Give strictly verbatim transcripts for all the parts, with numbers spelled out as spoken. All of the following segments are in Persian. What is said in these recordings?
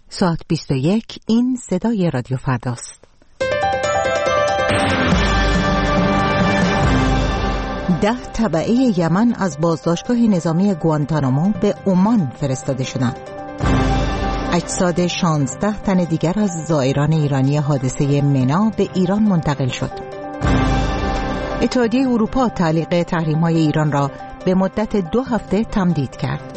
ساعت بیست و یک. این صدای رادیو فرداست. ده تبعه یمن از بازداشتگاه نظامی گوانتانامو به عمان فرستاده شدند. اجساد شانزده تن دیگر از زائران ایرانی حادثه منا به ایران منتقل شد. اتحادیه اروپا تعلیق تحریم‌های ایران را به مدت دو هفته تمدید کرد.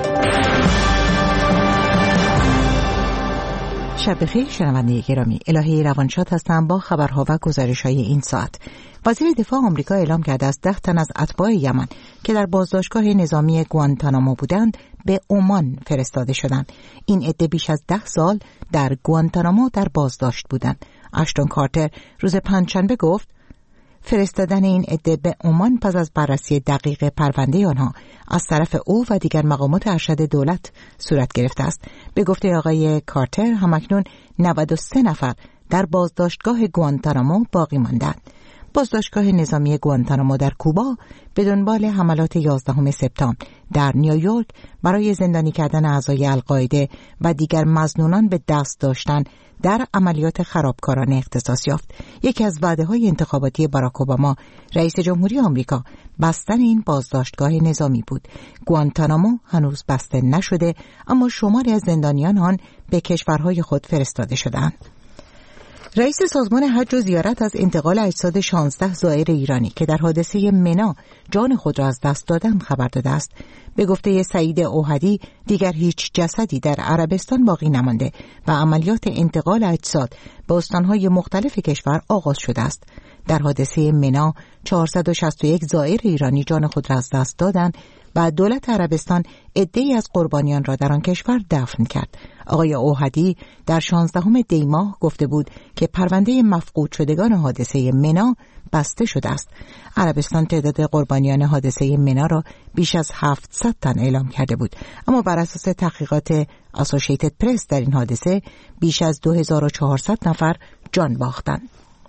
شب بخیر شنونده گرامی، الهه روانشاد هستم با خبرها و گزارش‌های این ساعت. وزیر دفاع آمریکا اعلام کرده است ده تن از اتباع یمن که در بازداشتگاه نظامی گوانتانامو بودند به عمان فرستاده شدند. این عده بیش از ده سال در گوانتانامو در بازداشت بودند. اشتون کارتر روز پنجشنبه گفت فرستادن این عده به عمان پس از بررسی دقیق پرونده آنها از طرف او و دیگر مقامات ارشد دولت صورت گرفته است. به گفته آقای کارتر همکنون نود و سه نفر در بازداشتگاه گوانتانامو باقی ماندند. بازداشتگاه نظامی گوانتانامو در کوبا به دنبال حملات یازدهم سپتامبر در نیویورک برای زندانی کردن اعضای القاعده و دیگر مظنونان به دست داشتن در عملیات خرابکارانه اختصاص یافت. یکی از وعده‌های انتخاباتی باراک اوباما رئیس جمهوری آمریکا بستن این بازداشتگاه نظامی بود. گوانتانامو هنوز بسته نشده، اما شماری از زندانیان آن به کشورهای خود فرستاده شدند. رئیس سازمان حج و زیارت از انتقال اجساد شانزده زائر ایرانی که در حادثه منا جان خود را از دست دادند خبر داده است. به گفته سعید اوحدی دیگر هیچ جسدی در عربستان باقی نمانده و عملیات انتقال اجساد به استانهای مختلف کشور آغاز شده است. در حادثه منا چهارصد و شصت و یک زائر ایرانی جان خود را از دست دادند و دولت عربستان عده‌ای از قربانیان را در آن کشور دفن کرد. آقای اوحدی در شانزدهم دی ماه گفته بود که پرونده مفقود شدگان حادثه منا بسته شده است. عربستان تعداد قربانیان حادثه منا را بیش از هفتصد تن اعلام کرده بود، اما بر اساس تحقیقات اسوسییتد پرس در این حادثه بیش از دو هزار و چهارصد نفر جان باختند.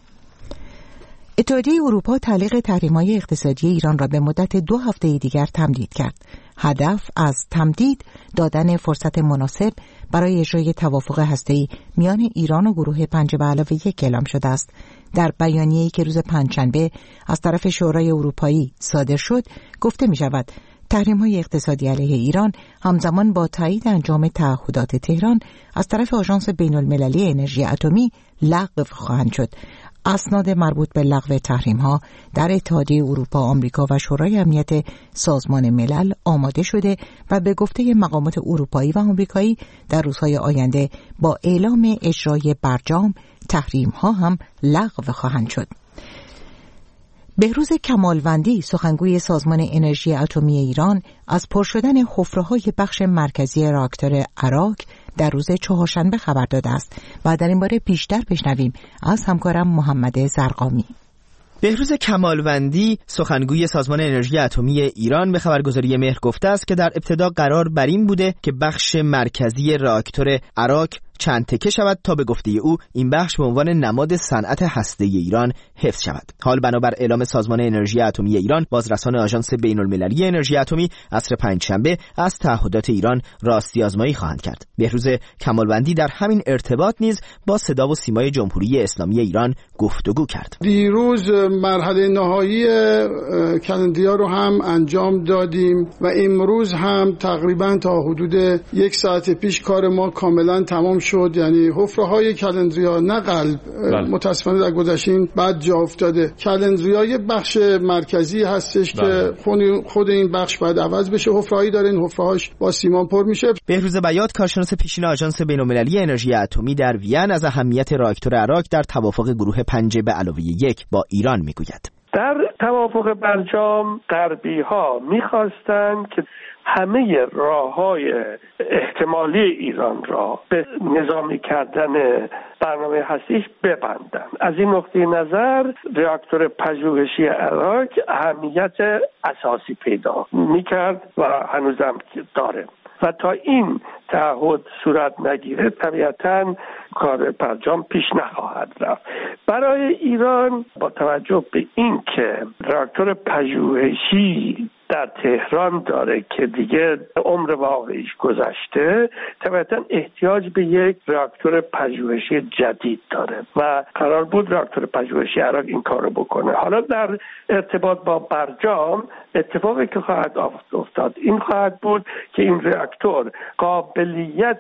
اتحادیه اروپا تعلیق تحریم‌های اقتصادی ایران را به مدت دو هفته دیگر تمدید کرد. هدف از تمدید دادن فرصت مناسب برای اجرای توافق هسته‌ای میان ایران و گروه پنج به علاوه یک اعلام شده است. در بیانیه‌ای که روز پنجشنبه از طرف شورای اروپایی صادر شد گفته می‌شود تحریم‌های اقتصادی علیه ایران همزمان با تایید انجام تعهدات تهران از طرف آژانس بین‌المللی انرژی اتمی لغو خواهند شد. اسناد مربوط به لغو تحریم‌ها در اتحادیه اروپا، آمریکا و شورای امنیت سازمان ملل آماده شده و به گفته مقامات اروپایی و آمریکایی در روزهای آینده با اعلام اجرای برجام تحریم‌ها هم لغو خواهند شد. بهروز کمالوندی سخنگوی سازمان انرژی اتمی ایران از پر شدن حفره‌های بخش مرکزی راکتور اراک در روز چهارشنبه خبر داده است و در این باره بیشتر بشنویم از همکارم محمد زرقامی. بهروز کمالوندی سخنگوی سازمان انرژی اتمی ایران به خبرگزاری مهر گفته است که در ابتدا قرار بر این بوده که بخش مرکزی راکتور اراک چند تکه شود تا به گفته او این بخش به عنوان نماد صنعت هسته‌ای ایران حفظ شود. حال بنابر اعلام سازمان انرژی اتمی ایران، بازرسان آژانس بین‌المللی انرژی اتمی عصر پنجشنبه از تعهدات ایران راستی آزمایی خواهند کرد. بهروز کمالوندی در همین ارتباط نیز با صدا و سیمای جمهوری اسلامی ایران گفتگو کرد. دیروز مرحله نهایی کلندیا رو هم انجام دادیم و امروز هم تقریبا تا حدود یک ساعت پیش کار ما کاملا تمام شد. یعنی حفره‌های کلندریا نه قلب متاسفانه در گذشته بعد جا افتاده. کلندریا یه بخش مرکزی هستش که خود این بخش باید عوض بشه. حفره‌ای داره، این حفره‌هاش با سیمان پر میشه. بهروز بیات کارشناس پیشین آژانس بین‌المللی انرژی اتمی در وین از اهمیت راکتور اراک در توافق گروه پنج به علاوه یک با ایران میگوید. در توافق برجام غربی‌ها می‌خواستند که همه راه‌های احتمالی ایران را به نظامی کردن برنامه هستیش ببندند. از این نقطه نظر راکتور پژوهشی اراک اهمیت اساسی پیدا می‌کرد و هنوزم داره و تا این تعهد صورت نگیره طبیعتاً کار برجام پیش نخواهد رفت. برای ایران با توجه به این که راکتور پژوهشی در تهران داره که دیگه عمر واقعیش گذشته، طبعا احتیاج به یک راکتور پژوهشی جدید داره و قرار بود راکتور پژوهشی عراق این کارو بکنه. حالا در ارتباط با برجام اتفاقی که خواهد افتاد این خواهد بود که این راکتور قابلیت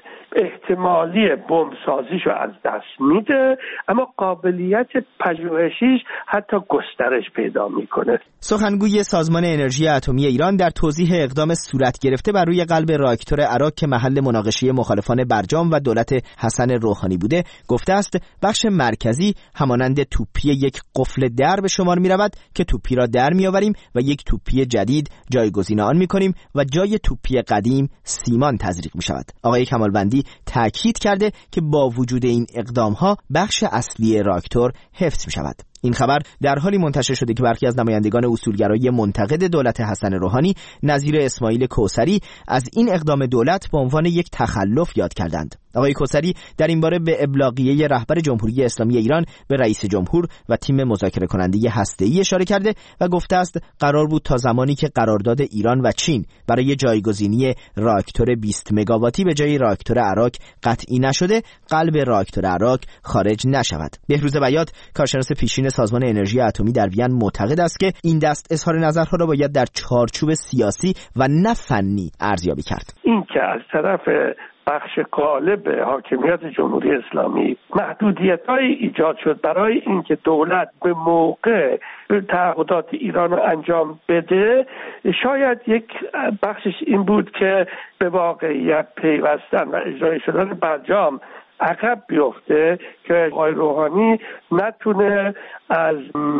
احتمالی بمب سازیشو از دست میده، اما قابلیت پژوهشیش حتی گسترش پیدا میکنه. سخنگوی سازمان انرژی اتمی ایران در توضیح اقدام صورت گرفته بر روی قلب راکتور عراق که محل مناقشه مخالفان برجام و دولت حسن روحانی بوده گفته است بخش مرکزی همانند توپی یک قفل در به شمار می رود که توپی را در می آوریم و یک توپی جدید جایگزین آن می کنیم و جای توپی قدیم سیمان تزریق می شود. آقای کمالوندی تاکید کرده که با وجود این اقدام ها بخش اصلی راکتور حفظ می شود. این خبر در حالی منتشر شده که برخی از نمایندگان اصولگرایی منتقد دولت حسن روحانی نظیر اسماعیل کوثری از این اقدام دولت به عنوان یک تخلف یاد کردند. آقای کوثری در این باره به ابلاغیه رهبر جمهوری اسلامی ایران به رئیس جمهور و تیم مذاکره کننده هسته‌ای اشاره کرده و گفته است قرار بود تا زمانی که قرارداد ایران و چین برای جایگزینی راکتور بیست مگاواتی به جای راکتور عراق قطعی نشده، قلب راکتور عراق خارج نشود. بهروز بیات کارشناس پیشین سازمان انرژی اتمی در وین معتقد است که این دست اظهار نظرها را باید در چارچوب سیاسی و نه فنی ارزیابی کرد. این که از طرف بخش غالب حاکمیت جمهوری اسلامی محدودیت‌هایی ایجاد شد برای اینکه دولت به موقع تعهدات ایران رو انجام بده، شاید یک بخشش این بود که به واقعیت پیوستن و اجرای شدن برجام عقب بیفته که آقای روحانی نتونه از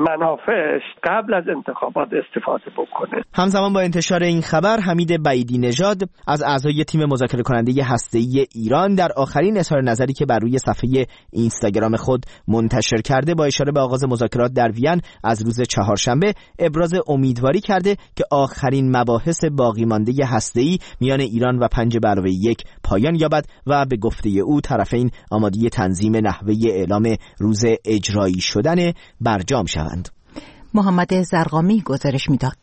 منافعش قبل از انتخابات استفاده بکنه. همزمان با انتشار این خبر حمید بعیدی نژاد از اعضای تیم مذاکره کننده هسته‌ای ایران در آخرین اظهار نظری که بر روی صفحه اینستاگرام خود منتشر کرده با اشاره به آغاز مذاکرات در وین از روز چهارشنبه ابراز امیدواری کرده که آخرین مباحث باقی مانده هسته‌ای میان ایران و پنج به علاوه یک پایان یابد و به گفته او طرفین آماده تنظیم نحوه اعلام روز اجرایی شدن برجام شوند. محمد زرقامی گزارش میداد.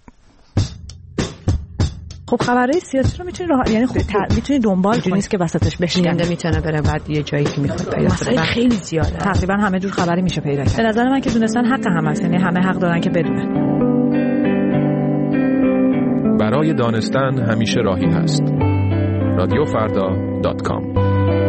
خب خبرهای سیاسی رو میتونی راه... یعنی خب ت... میتونی دنبال کنی، نیست که وسطش بشکنه، میتونه بره بعد یه جایی که میخواد پیدا کنه. خیلی زیاده، تقریبا همه جور خبری میشه پیدا کرد. به نظر من که دونستن حق هم هست، یعنی همه حق دارن که بدونن. برای دانستن همیشه راهی هست. رادیو فردا دات کام.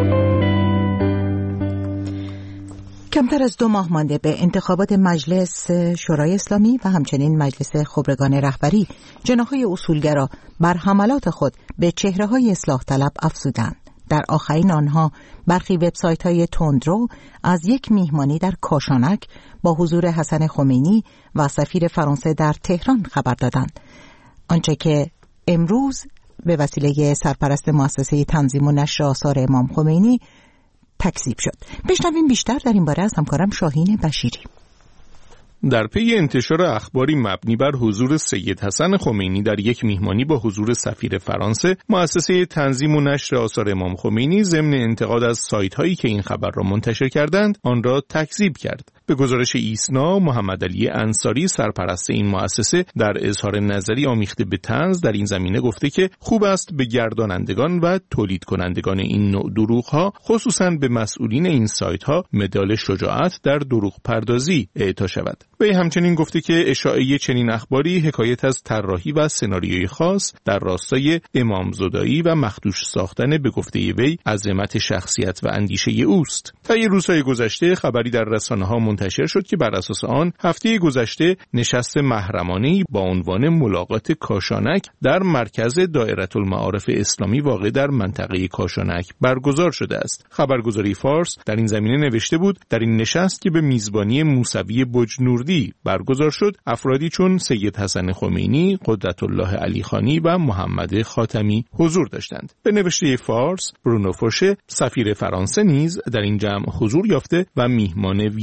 کمتر از دو ماه مانده به انتخابات مجلس شورای اسلامی و همچنین مجلس خبرگان رهبری، جناح‌های اصولگرا بر حملات خود به چهره‌های اصلاح طلب افزودند. در آخرین آنها برخی وبسایت‌های تندرو از یک میهمانی در کاشانک با حضور حسن خمینی و سفیر فرانسه در تهران خبر دادند. آنچه که امروز به وسیله سرپرست مؤسسه تنظیم و نشر آثار امام خمینی تکذیب شد. بشنویم بیشتر در این باره از همکارم شاهین بشیری. در پی انتشار اخباری مبنی بر حضور سید حسن خمینی در یک میهمانی با حضور سفیر فرانسه، مؤسسه تنظیم و نشر آثار امام خمینی ضمن انتقاد از سایت‌هایی که این خبر را منتشر کردند، آن را تکذیب کرد. به گزارش ایسنا، محمد علی انصاری سرپرست این مؤسسه در اظهار نظری آمیخته به طنز در این زمینه گفته که خوب است به گردانندگان و تولید کنندگان این نوع دروغ‌ها، خصوصاً به مسئولین این سایت‌ها، مدال شجاعت در دروغ پردازی اعطا شود. وی همچنین گفته که اشاعه چنین اخباری حکایت از طراحی و سناریوی خاص در راستای امامزادایی و مخدوش ساختن به گفته وی عظمت شخصیت و اندیشه اوست. طی روزهای گذشته خبری در رسانه‌ها منتشر شد که بر اساس آن هفته گذشته نشست محرمانه‌ای با عنوان ملاقات کاشانک در مرکز دایره المعارف اسلامی واقع در منطقه کاشانک برگزار شده است. خبرگزاری فارس در این زمینه نوشته بود در این نشست که به میزبانی موسوی بجنوردی برگزار شد، افرادی چون سید حسن خمینی، قدرت الله علی خانی و محمد خاتمی حضور داشتند. به نوشته فارس، برونو فوشه سفیر فرانسه نیز در این جمع حضور یافته و میهمان ویژه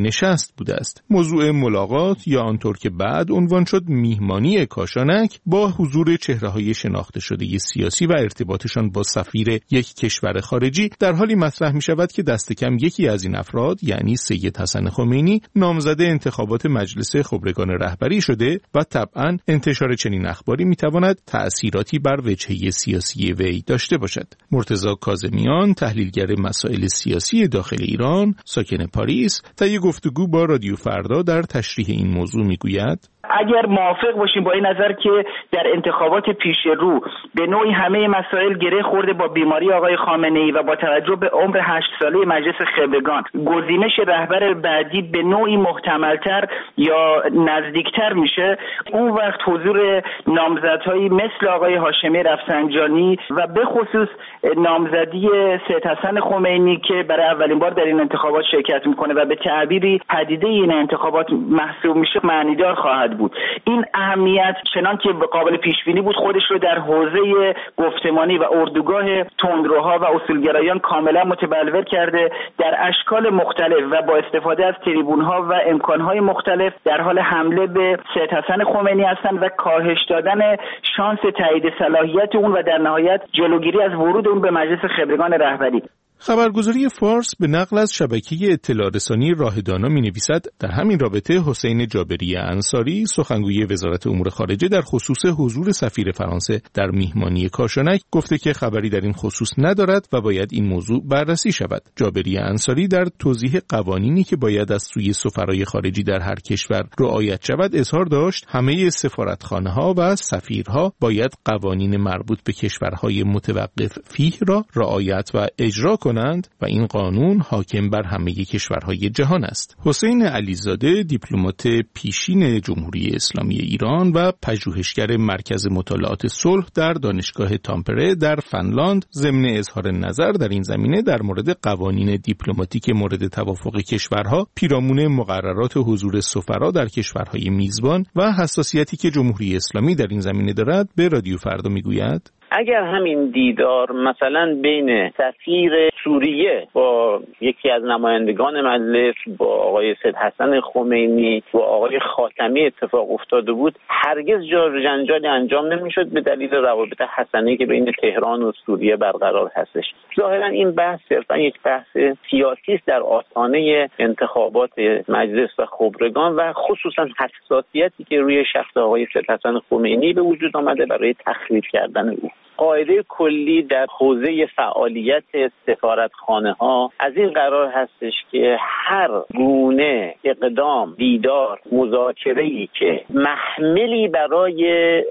نشست بوده است. موضوع ملاقات یا آنطور که بعد عنوان شد میهمانی کاشانک با حضور چهره‌های شناخته شده سیاسی و ارتباطشان با سفیر یک کشور خارجی در حالی مطرح می شود که دست کم یکی از این افراد یعنی سید حسن خمینی نامزد انتخابات مجلس خبرگان رهبری شده و طبعاً انتشار چنین اخباری می تواند تأثیراتی بر وجهه سیاسی وی داشته باشد. مرتضی کاظمیان، تحلیلگر مسائل سیاسی داخل ایران، ساکن پاریس، طی گفتگو با رادیو فردا در تشریح این موضوع می گوید: اگر موافق باشیم با این نظر که در انتخابات پیش رو به نوعی همه مسائل گره خورده با بیماری آقای خامنه‌ای و با توجه به عمر هشت ساله مجلس خبرگان، گزینش رهبر بعدی به نوعی محتملتر یا نزدیکتر میشه، اون وقت حضور نامزدهایی مثل آقای هاشمی رفسنجانی و به خصوص نامزدی سید حسن خمینی که برای اولین بار در این انتخابات شرکت میکنه و به تعبیری پدیده این انتخابات محسوب میشه معنیدار خواهد بود. این اهمیت چنان که قابل پیش بینی بود خودش رو در حوزه گفتمانی و اردوگاه تندروها و اصولگرایان کاملا متبلور کرده، در اشکال مختلف و با استفاده از تریبونها و امکانهای مختلف در حال حمله به سید حسن خمینی هستند و کاهش دادن شانس تایید صلاحیت اون و در نهایت جلوگیری از ورود اون به مجلس خبرگان رهبری. خبرگزاری فارس به نقل از شبکه اطلاع رسانی راه دانا می نویسد در همین رابطه حسین جابری انصاری سخنگوی وزارت امور خارجه در خصوص حضور سفیر فرانسه در میهمانی کاشانک گفته که خبری در این خصوص ندارد و باید این موضوع بررسی شود. جابری انصاری در توضیح قوانینی که باید از سوی سفرای خارجی در هر کشور رعایت شود اظهار داشت همه سفارتخانه‌ها و سفیرها باید قوانین مربوط به کشورهای متوقف فیه را رعایت و اجرا کنند و این قانون حاکم بر همه کشورهای جهان است. حسین علیزاده دیپلمات پیشین جمهوری اسلامی ایران و پژوهشگر مرکز مطالعات صلح در دانشگاه تامپره در فنلاند ضمن اظهار نظر در این زمینه در مورد قوانین دیپلماتیک مورد توافق کشورها پیرامون مقررات حضور سفرا در کشورهای میزبان و حساسیتی که جمهوری اسلامی در این زمینه دارد به رادیو فردا میگوید: اگر همین دیدار مثلا بین سفیر سوریه با یکی از نمایندگان مجلس با آقای سید حسن خمینی و آقای خاتمی اتفاق افتاده بود هرگز جار جنجالی انجام نمیشد به دلیل روابط حسنه‌ای که بین تهران و سوریه برقرار هستش. ظاهرا این بحث صرفا یک بحث سیاسی است در آستانه انتخابات مجلس و خبرگان و خصوصا حساسیتی که روی شخص آقای سید حسن خمینی به وجود آمده برای تخریب کردن او. قاعده کلی در حوزه فعالیت سفارتخانه ها از این قرار هستش که هر گونه اقدام، دیدار، مذاکره‌ای که محملی برای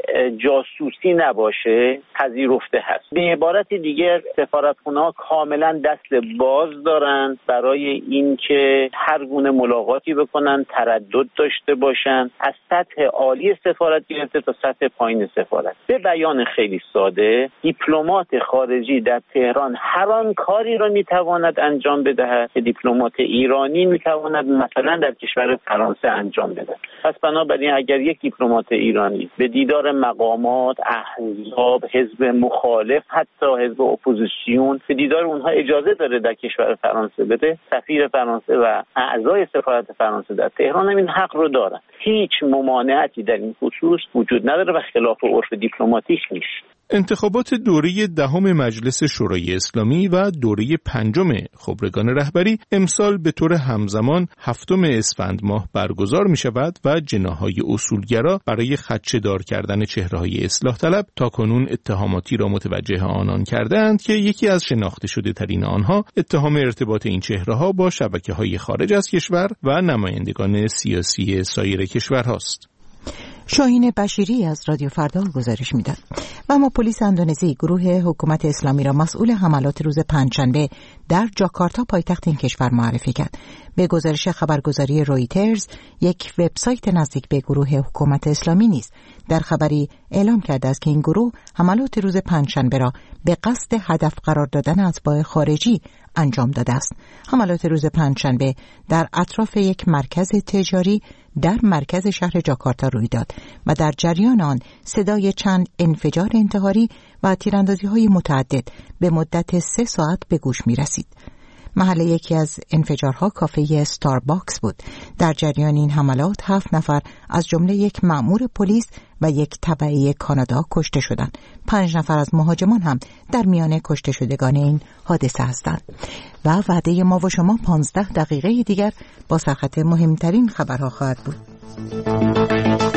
جاسوسی نباشه پذیرفته هست. به عبارت دیگر سفارتخانه ها کاملا دست باز دارند برای اینکه هر گونه ملاقاتی بکنن، تردد داشته باشن، از سطح عالی سفارت گرفته تا سطح پایین سفارت. به بیان خیلی ساده دیپلمات خارجی در تهران هر آن کاری را میتواند انجام بدهد که دیپلمات ایرانی میتواند مثلا در کشور فرانسه انجام بدهد. پس بنابراین اگر یک دیپلمات ایرانی به دیدار مقامات، احزاب، حزب مخالف، حتی حزب اپوزیسیون به دیدار اونها اجازه داره در کشور فرانسه بده، سفیر فرانسه و اعضای سفارت فرانسه در تهران هم این حق رو دارن. هیچ ممانعتی در این خصوص وجود نداره و خلاف عرف دیپلماتیک نیست. انتخابات دوره دهم مجلس شورای اسلامی و دوره پنجم خبرگان رهبری امسال به طور همزمان هفتم اسفند ماه برگزار می شود و جناح‌های اصولگرا برای خدشه‌دار کردن چهره‌های اصلاح طلب تاکنون اتهاماتی را متوجه آنان کردند که یکی از شناخته شده ترین آنها اتهام ارتباط این چهره‌ها با شبکه‌های خارج از کشور و نمایندگان سیاسی سایر کشورهاست. شاهین بشیری از رادیو فردا گزارش میداد. و اما پلیس اندونزی گروه حکومت اسلامی را مسئول حملات روز پنجشنبه در جاکارتا پایتخت این کشور معرفی کرد. به گزارش خبرگزاری رویترز، یک وبسایت نزدیک به گروه حکومت اسلامی نیز در خبری اعلام کرده است که این گروه حملات روز پنجشنبه را به قصد هدف قرار دادن اتباع خارجی انجام داده است. حملات روز پنجشنبه در اطراف یک مرکز تجاری در مرکز شهر جاکارتا روی داد و در جریان آن صدای چند انفجار انتحاری و تیراندازی‌های متعدد به مدت سه ساعت به گوش می رسید. محل یکی از انفجارها کافه ستارباکس بود. در جریان این حملات هفت نفر از جمله یک مأمور پلیس و یک تبعی کانادا کشته شدند. پنج نفر از مهاجمان هم در میان کشته شدگان این حادثه هستند. و وعده ما و شما پانزده دقیقه دیگر با سرخط مهمترین خبرها خواهد بود.